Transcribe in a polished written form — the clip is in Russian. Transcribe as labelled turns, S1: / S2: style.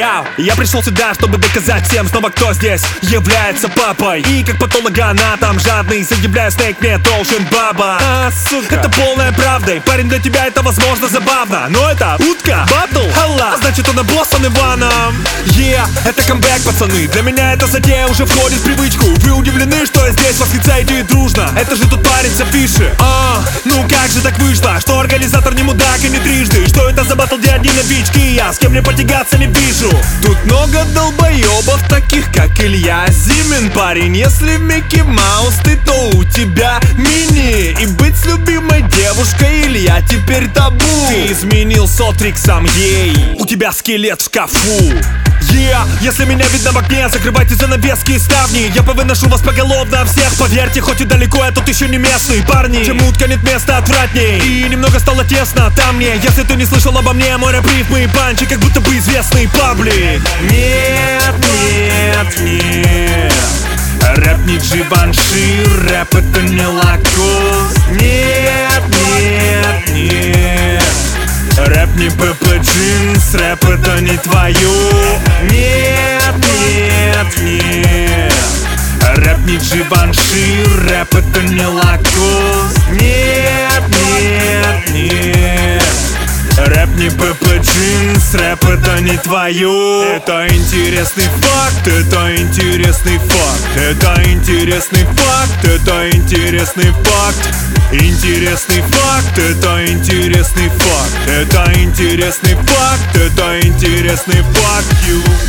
S1: Я пришел сюда, чтобы доказать всем снова, кто здесь является папой. И как патологоанатом жадный заявляю, Снейк мне должен баба. Сука, это полная правда. И, парень, для тебя это возможно забавно, но это утка, батл, алла, значит он обоссан Иваном. Это камбэк, пацаны. Для меня эта затея уже входит в привычку. Вы удивлены, что я здесь восклицаете и дружно? Это же тот парень с афиши. Ну как же так вышло, что организатор не мудак и не трижды? Что это за батл, где одни новички? Я с кем мне потягаться не вижу. Тут много долбоебов, таких как Илья Зимин. Парень, если в Микки Маус ты, то у тебя мини. И быть с любимой девушкой, Илья, теперь табу. Ты изменил сотриксом ей, у тебя скелет в шкафу. Если меня видно в окне, закрывайте занавески и ставни. Я повыношу вас поголовно всех. Поверьте, хоть и далеко, я тут еще не местный. Парни, чем утка нет места отвратней. И немного стало тесно там мне. Если ты не слышал обо мне, мой рэп-рифмы и панчи, как будто бы известный паблик. Нет, нет, нет. Рэп не Дживанши, рэп это не Лакос. Нет, нет, нет. Рэп не Пепе Джинс, рэп это не твое. Нет, нет, нет. Рэп не Дживанши, рэп это не Лакос. Нет, нет, нет. Рэп не Пепе Джинс, рэп это не твое. Это интересный факт, это интересный факт. Это интересный факт, это интересный факт. Интересный факт, это интересный факт. Это интересный факт, это интересный факт.